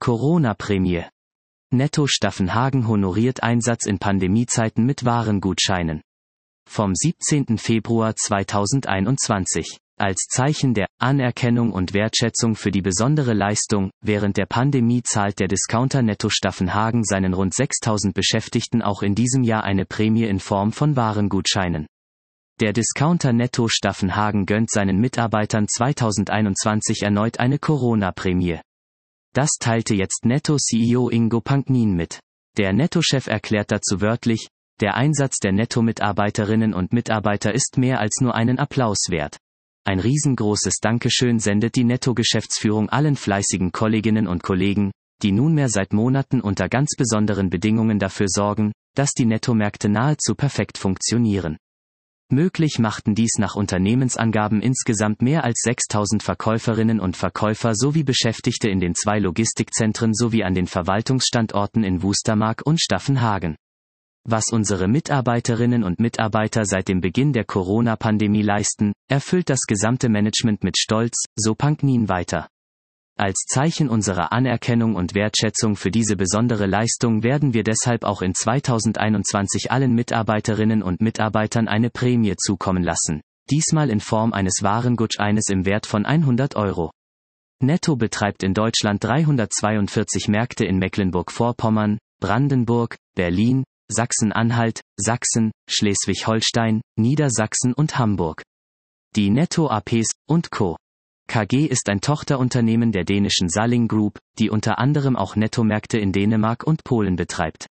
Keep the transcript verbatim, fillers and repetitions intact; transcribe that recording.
Corona-Prämie. Netto Staffenhagen honoriert Einsatz in Pandemiezeiten mit Warengutscheinen. Vom siebzehnten Februar zweitausendeinundzwanzig. Als Zeichen der Anerkennung und Wertschätzung für die besondere Leistung während der Pandemie zahlt der Discounter Netto Staffenhagen seinen rund sechstausend Beschäftigten auch in diesem Jahr eine Prämie in Form von Warengutscheinen. Der Discounter Netto Staffenhagen gönnt seinen Mitarbeitern zweitausendeinundzwanzig erneut eine Corona-Prämie. Das teilte jetzt Netto-C E O Ingo Panknin mit. Der Netto-Chef erklärt dazu wörtlich: Der Einsatz der Netto-Mitarbeiterinnen und Mitarbeiter ist mehr als nur einen Applaus wert. Ein riesengroßes Dankeschön sendet die Netto-Geschäftsführung allen fleißigen Kolleginnen und Kollegen, die nunmehr seit Monaten unter ganz besonderen Bedingungen dafür sorgen, dass die Netto-Märkte nahezu perfekt funktionieren. Möglich machten dies nach Unternehmensangaben insgesamt mehr als sechstausend Verkäuferinnen und Verkäufer sowie Beschäftigte in den zwei Logistikzentren sowie an den Verwaltungsstandorten in Wustermark und Staffenhagen. Was unsere Mitarbeiterinnen und Mitarbeiter seit dem Beginn der Corona-Pandemie leisten, erfüllt das gesamte Management mit Stolz, so Panknin weiter. Als Zeichen unserer Anerkennung und Wertschätzung für diese besondere Leistung werden wir deshalb auch in zweitausendeinundzwanzig allen Mitarbeiterinnen und Mitarbeitern eine Prämie zukommen lassen, diesmal in Form eines Warengutscheines im Wert von hundert Euro. Netto betreibt in Deutschland dreihundertzweiundvierzig Märkte in Mecklenburg-Vorpommern, Brandenburg, Berlin, Sachsen-Anhalt, Sachsen, Schleswig-Holstein, Niedersachsen und Hamburg. Die Netto A Ps und Co. K G ist ein Tochterunternehmen der dänischen Salling Group, die unter anderem auch Netto-Märkte in Dänemark und Polen betreibt.